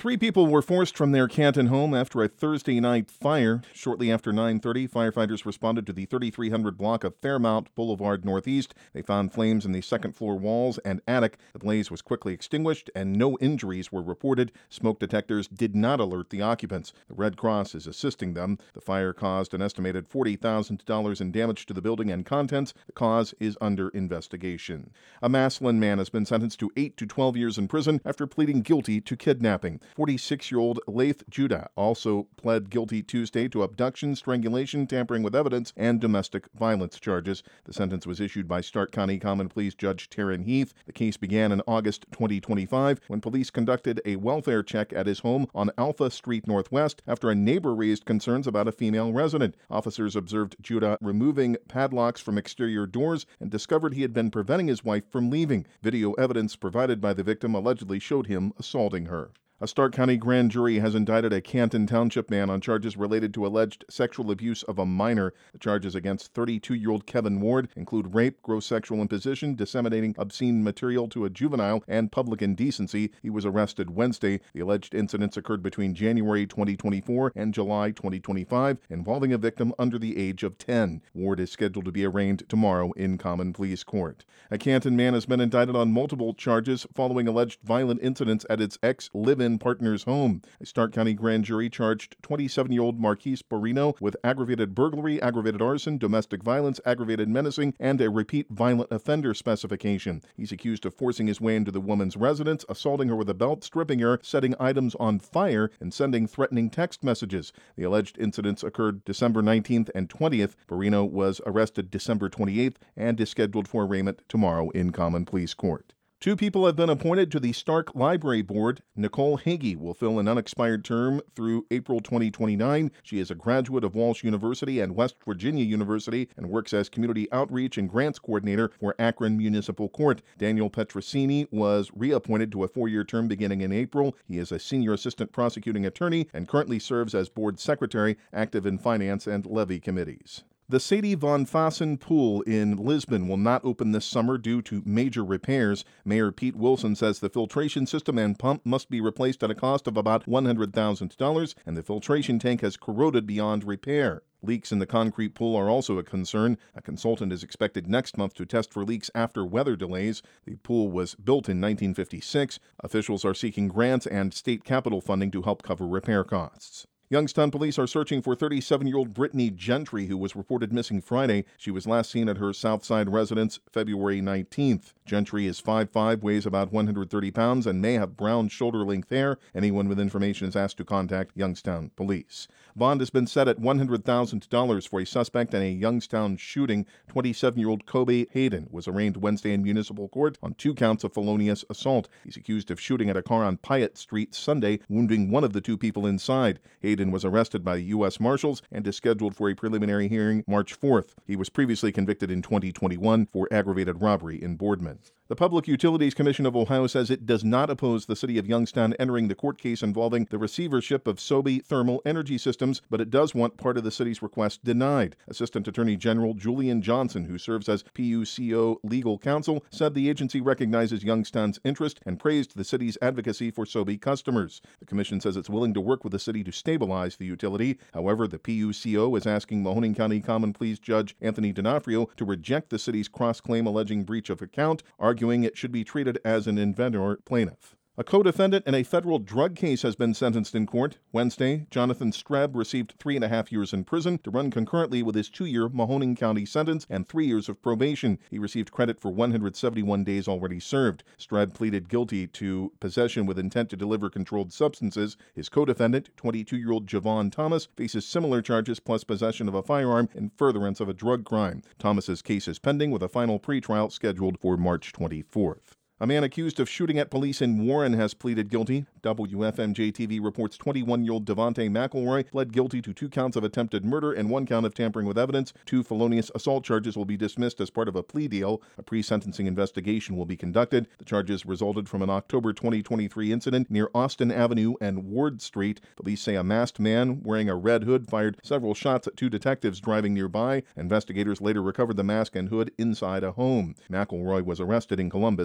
Three people were forced from their Canton home after a Thursday night fire. Shortly after 9:30, firefighters responded to the 3300 block of Fairmount Boulevard Northeast. They found flames in the second-floor walls and attic. The blaze was quickly extinguished, and no injuries were reported. Smoke detectors did not alert the occupants. The Red Cross is assisting them. The fire caused an estimated $40,000 in damage to the building and contents. The cause is under investigation. A Massillon man has been sentenced to 8 to 12 years in prison after pleading guilty to kidnapping. 46-year-old Laith Judah also pled guilty Tuesday to abduction, strangulation, tampering with evidence, and domestic violence charges. The sentence was issued by Stark County Common Pleas Judge Taryn Heath. The case began in August 2025 when police conducted a welfare check at his home on Alpha Street Northwest after a neighbor raised concerns about a female resident. Officers observed Judah removing padlocks from exterior doors and discovered he had been preventing his wife from leaving. Video evidence provided by the victim allegedly showed him assaulting her. A Stark County grand jury has indicted a Canton Township man on charges related to alleged sexual abuse of a minor. The charges against 32-year-old Kevin Ward include rape, gross sexual imposition, disseminating obscene material to a juvenile, and public indecency. He was arrested Wednesday. The alleged incidents occurred between January 2024 and July 2025, involving a victim under the age of 10. Ward is scheduled to be arraigned tomorrow in Common Pleas Court. A Canton man has been indicted on multiple charges following alleged violent incidents at its ex-live-in partner's home. A Stark County grand jury charged 27-year-old Marquise Borino with aggravated burglary, aggravated arson, domestic violence, aggravated menacing, and a repeat violent offender specification. He's accused of forcing his way into the woman's residence, assaulting her with a belt, stripping her, setting items on fire, and sending threatening text messages. The alleged incidents occurred December 19th and 20th. Borino was arrested December 28th and is scheduled for arraignment tomorrow in Common Pleas Court. Two people have been appointed to the Stark Library Board. Nicole Hagee will fill an unexpired term through April 2029. She is a graduate of Walsh University and West Virginia University and works as Community Outreach and Grants Coordinator for Akron Municipal Court. Daniel Petrosini was reappointed to a 4-year term beginning in April. He is a Senior Assistant Prosecuting Attorney and currently serves as Board Secretary, active in Finance and Levy Committees. The Sadie Von Fassen Pool in Lisbon will not open this summer due to major repairs. Mayor Pete Wilson says the filtration system and pump must be replaced at a cost of about $100,000, and the filtration tank has corroded beyond repair. Leaks in the concrete pool are also a concern. A consultant is expected next month to test for leaks after weather delays. The pool was built in 1956. Officials are seeking grants and state capital funding to help cover repair costs. Youngstown police are searching for 37-year-old Brittany Gentry, who was reported missing Friday. She was last seen at her Southside residence February 19th. Gentry is 5'5", weighs about 130 pounds, and may have brown shoulder-length hair. Anyone with information is asked to contact Youngstown police. Bond has been set at $100,000 for a suspect in a Youngstown shooting. 27-year-old Kobe Hayden was arraigned Wednesday in municipal court on 2 counts of felonious assault. He's accused of shooting at a car on Piatt Street Sunday, wounding one of the 2 people inside. Hayden was arrested by the U.S. Marshals and is scheduled for a preliminary hearing March 4th. He was previously convicted in 2021 for aggravated robbery in Boardman. The Public Utilities Commission of Ohio says it does not oppose the city of Youngstown entering the court case involving the receivership of Sobe Thermal Energy Systems, but it does want part of the city's request denied. Assistant Attorney General Julian Johnson, who serves as PUCO legal counsel, said the agency recognizes Youngstown's interest and praised the city's advocacy for Sobe customers. The commission says it's willing to work with the city to stabilize the utility. However, the PUCO is asking Mahoning County Common Pleas Judge Anthony D'Onofrio to reject the city's cross-claim alleging breach of account, arguing it should be treated as an inventor plaintiff. A co-defendant in a federal drug case has been sentenced in court. Wednesday, Jonathan Streb received 3.5 years in prison to run concurrently with his 2-year Mahoning County sentence and 3 years of probation. He received credit for 171 days already served. Streb pleaded guilty to possession with intent to deliver controlled substances. His co-defendant, 22-year-old Javon Thomas, faces similar charges plus possession of a firearm in furtherance of a drug crime. Thomas's case is pending with a final pretrial scheduled for March 24th. A man accused of shooting at police in Warren has pleaded guilty. WFMJ-TV reports 21-year-old Devontae McElroy pled guilty to 2 counts of attempted murder and 1 count of tampering with evidence. 2 felonious assault charges will be dismissed as part of a plea deal. A pre-sentencing investigation will be conducted. The charges resulted from an October 2023 incident near Austin Avenue and Ward Street. Police say a masked man wearing a red hood fired several shots at 2 detectives driving nearby. Investigators later recovered the mask and hood inside a home. McElroy was arrested in Columbus in July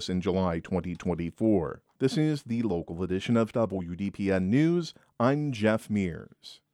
July 2024. This is the local edition of WDPN News. I'm Jeff Mears.